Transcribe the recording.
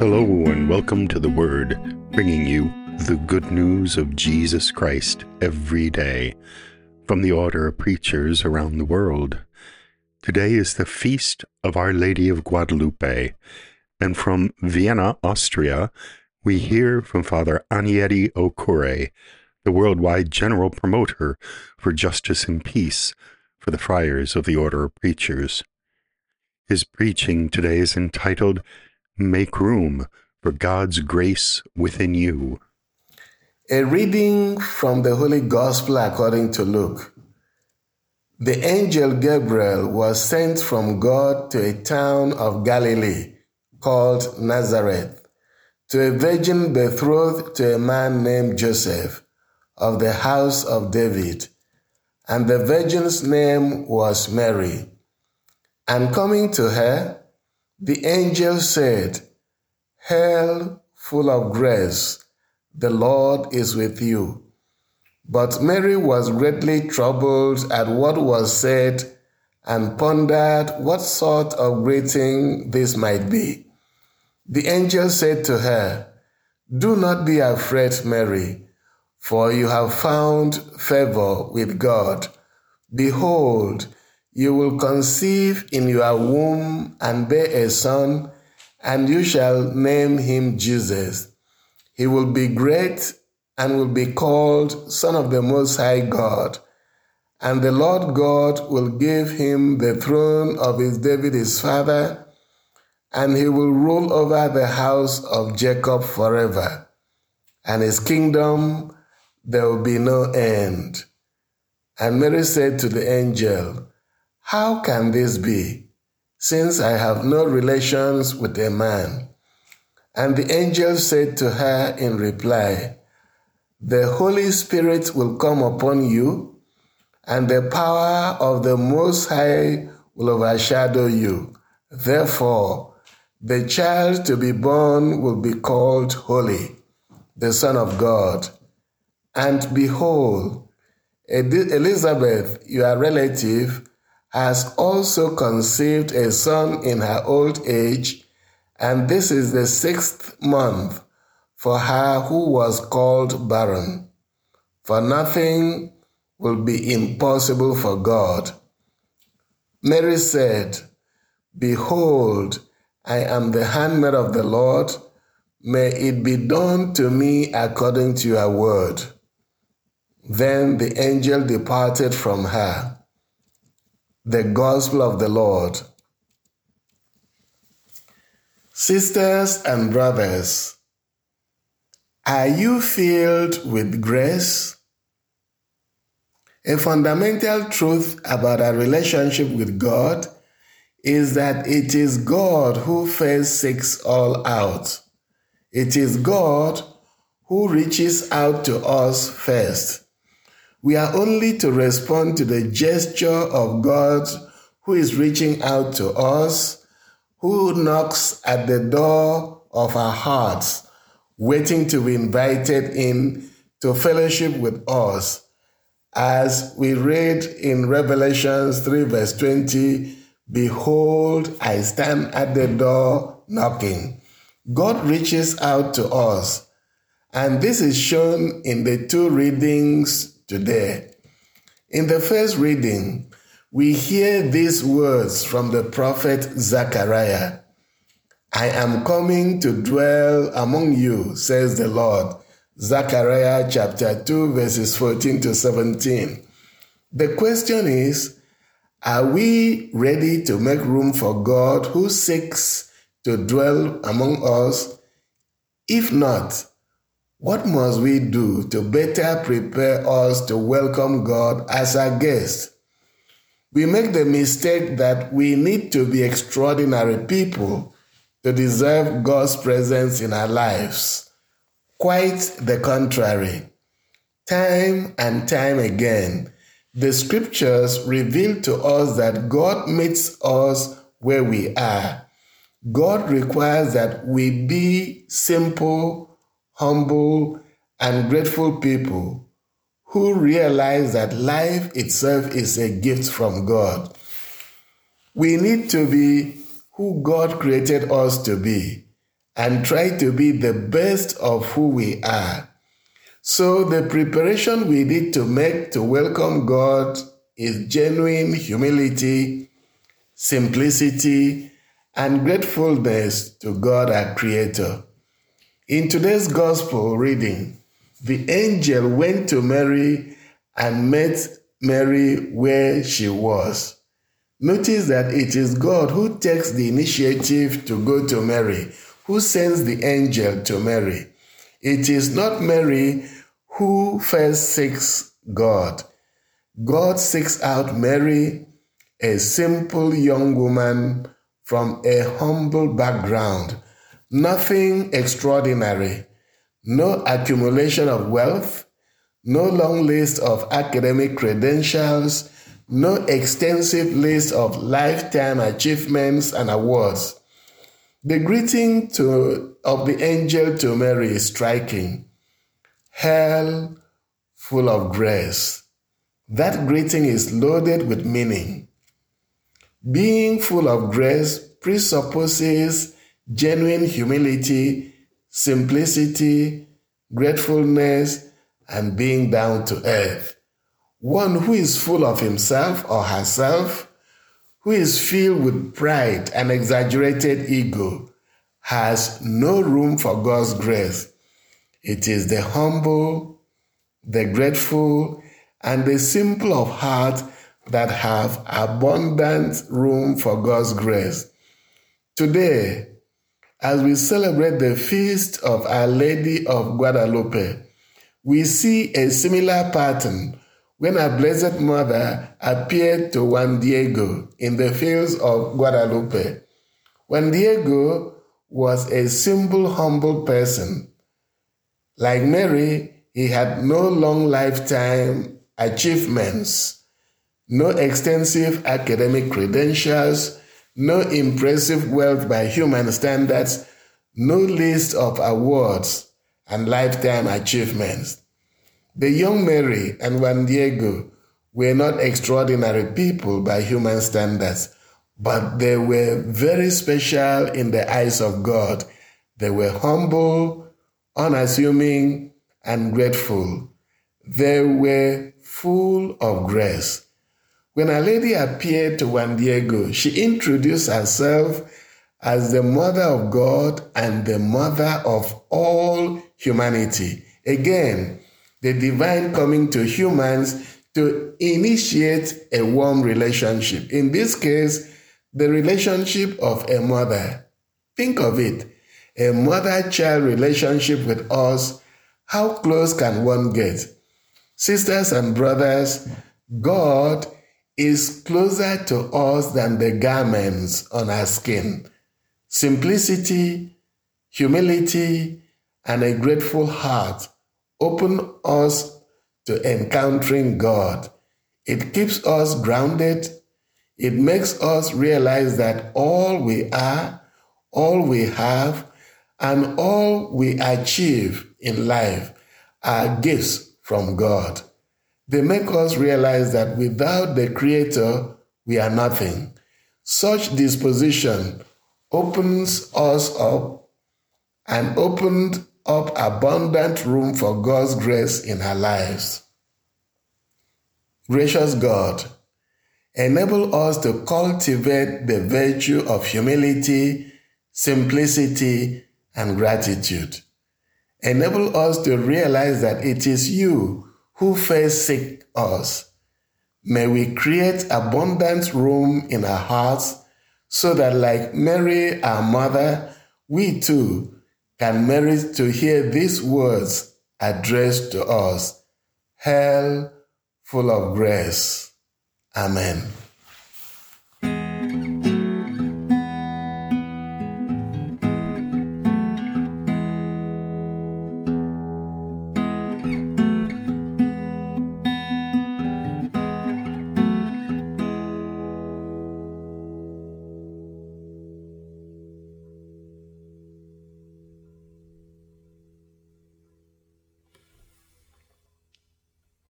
Hello and welcome to The Word, bringing you the good news of Jesus Christ every day from the order of preachers around the world. Today is the feast of Our Lady of Guadalupe, and from Vienna, Austria, we hear from Father Anieri Okure, the worldwide general promoter for justice and peace for the friars of the order of preachers. His preaching today is entitled, Make Room for God's Grace Within You. A reading from the Holy Gospel according to Luke. The angel Gabriel was sent from God to a town of Galilee called Nazareth, to a virgin betrothed to a man named Joseph of the house of David, and the virgin's name was Mary. And coming to her, the angel said, Hail, full of grace, the Lord is with you. But Mary was greatly troubled at what was said and pondered what sort of greeting this might be. The angel said to her, Do not be afraid, Mary, for you have found favor with God. Behold, you will conceive in your womb and bear a son, and you shall name him Jesus. He will be great and will be called Son of the Most High God. And the Lord God will give him the throne of his David his father, and he will rule over the house of Jacob forever. And his kingdom there will be no end. And Mary said to the angel, How can this be, since I have no relations with a man? And the angel said to her in reply, The Holy Spirit will come upon you, and the power of the Most High will overshadow you. Therefore, the child to be born will be called Holy, the Son of God. And behold, Elizabeth, your relative, has also conceived a son in her old age, and this is the 6th month for her who was called barren. For nothing will be impossible for God. Mary said, Behold, I am the handmaid of the Lord. May it be done to me according to your word. Then the angel departed from her. The Gospel of the Lord. Sisters and brothers, are you filled with grace? A fundamental truth about our relationship with God is that it is God who first seeks all out. It is God who reaches out to us first. We are only to respond to the gesture of God who is reaching out to us, who knocks at the door of our hearts, waiting to be invited in to fellowship with us. As we read in Revelation 3 verse 20, Behold, I stand at the door knocking. God reaches out to us, and this is shown in the two readings today. In the first reading, we hear these words from the prophet Zechariah. I am coming to dwell among you, says the Lord. Zechariah chapter 2, verses 14 to 17. The question is, are we ready to make room for God who seeks to dwell among us? If not, what must we do to better prepare us to welcome God as our guest? We make the mistake that we need to be extraordinary people to deserve God's presence in our lives. Quite the contrary. Time and time again, the scriptures reveal to us that God meets us where we are. God requires that we be simple, humble, and grateful people who realize that life itself is a gift from God. We need to be who God created us to be, and try to be the best of who we are. So the preparation we need to make to welcome God is genuine humility, simplicity, and gratefulness to God our Creator. In today's Gospel reading, the angel went to Mary and met Mary where she was. Notice that it is God who takes the initiative to go to Mary, who sends the angel to Mary. It is not Mary who first seeks God. God seeks out Mary, a simple young woman from a humble background. Nothing extraordinary, no accumulation of wealth, no long list of academic credentials, no extensive list of lifetime achievements and awards. The greeting of the angel to Mary is striking. Hail, full of grace. That greeting is loaded with meaning. Being full of grace presupposes genuine humility, simplicity, gratefulness, and being down to earth. One who is full of himself or herself, who is filled with pride and exaggerated ego, has no room for God's grace. It is the humble, the grateful, and the simple of heart that have abundant room for God's grace. Today, as we celebrate the feast of Our Lady of Guadalupe, we see a similar pattern when our Blessed Mother appeared to Juan Diego in the fields of Guadalupe. Juan Diego was a simple, humble person. Like Mary, he had no long lifetime achievements, no extensive academic credentials, no impressive wealth by human standards, no list of awards and lifetime achievements. The young Mary and Juan Diego were not extraordinary people by human standards, but they were very special in the eyes of God. They were humble, unassuming, and grateful. They were full of grace. When Our Lady appeared to Juan Diego, she introduced herself as the Mother of God and the Mother of all humanity. Again, the divine coming to humans to initiate a warm relationship. In this case, the relationship of a mother. Think of it, a mother-child relationship with us. How close can one get? Sisters and brothers, God is closer to us than the garments on our skin. Simplicity, humility, and a grateful heart open us to encountering God. It keeps us grounded. It makes us realize that all we are, all we have, and all we achieve in life are gifts from God. They make us realize that without the Creator, we are nothing. Such disposition opens us up and opened up abundant room for God's grace in our lives. Gracious God, enable us to cultivate the virtue of humility, simplicity, and gratitude. Enable us to realize that it is you who first seek us. May we create abundant room in our hearts so that, like Mary, our mother, we too can merit to hear these words addressed to us. Hail, full of grace. Amen.